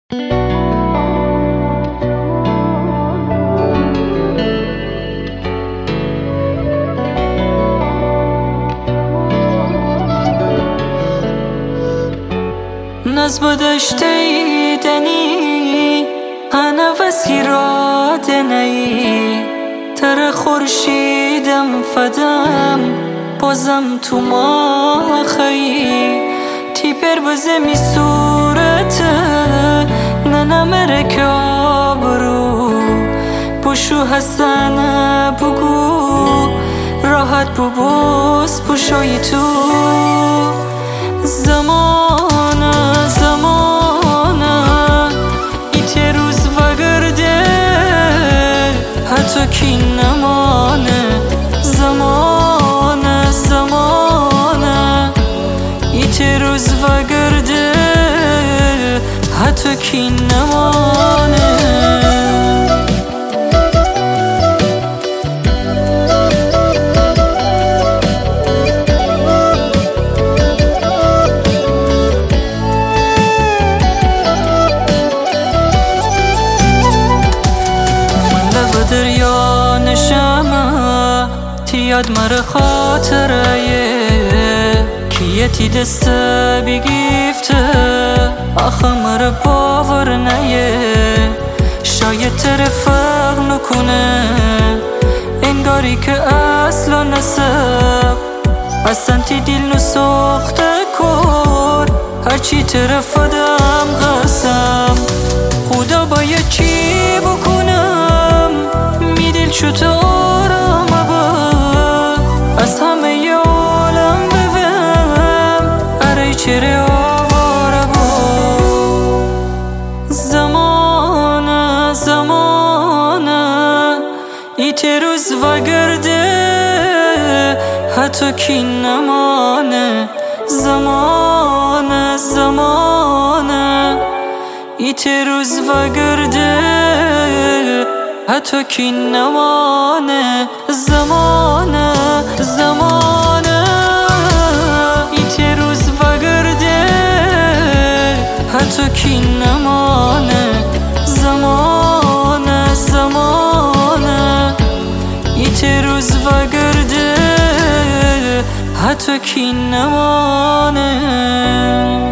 نزب دشتی دنی انا وسیرا دنی تر خورشیدم فدم بازم تو ما خی تی پر بزمی صورت ننمره که آبرو بشو حسن بگو راحت ببوس بشوی تو زمانه ایت روز وگرده حتی کی نمانه زمانه ایت روز وگرده حتی کی نمانه دریا نشمه تیاد مر خاطره کیه تی دست بگیفته آخه مر باور نیه شاید ترفق نکنه انگاری که اصلا نسب اصلا تی دل نسخته کن هرچی طرف دم قسم خدا باید چی بکنم میدل شد آرامه با از همه ی عالم ببم اره چره آواره با زمانه ایت روز وگرده حتی کی نمانه زمانه ایت روز وگرده حتی کی نمانه زمانه ایت روز وگرده حتی کی نمانه زمانه ایت روز وگرده حتی کی نمانه